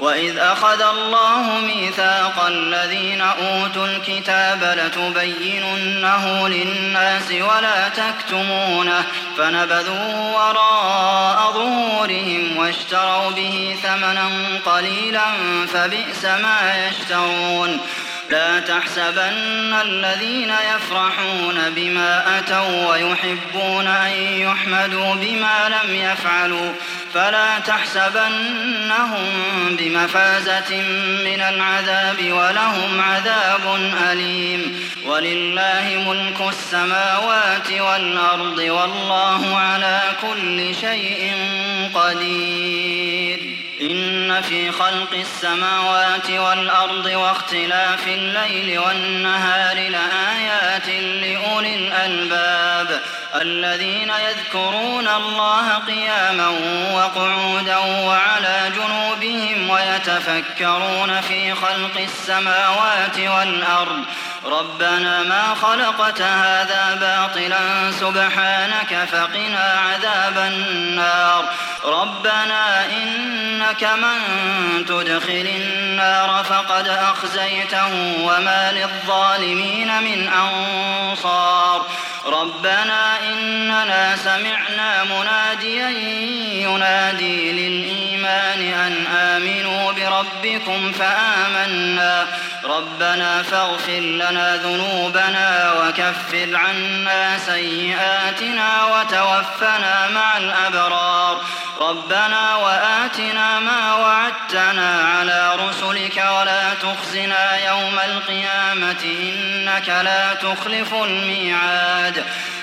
وإذ أخذ الله ميثاق الذين أوتوا الكتاب لتبيننه للناس ولا تكتمونه فنبذوه وراء ظهورهم واشتروا به ثمنا قليلا فبئس ما يشترون لا تحسبن الذين يفرحون بما أتوا ويحبون أن يحمدوا بما لم يفعلوا فلا تحسبنهم بمفازة من العذاب ولهم عذاب أليم ولله ملك السماوات والأرض والله على كل شيء قدير إن في خلق السماوات والأرض واختلاف الليل والنهار لآيات لأولي الألباب الذين يذكرون الله قياما وقعودا وعلى جنوبهم ويتفكرون في خلق السماوات والأرض ربنا ما خلقت هذا باطلا سبحانك فقنا عذاب النار ربنا إنك من تدخل النار فقد أخزيته وما للظالمين من أنصار ربنا إننا سمعنا مناديا ينادي للإيمان أن آمنوا بربكم فآمنا ربنا فاغفر لنا ذنوبنا وكفر عنا سيئاتنا وتوفنا مع الأبرار ربنا وآتنا ما وعدتنا على رسلك ولا تخزنا يوم القيامة إنك لا تخلف الميعاد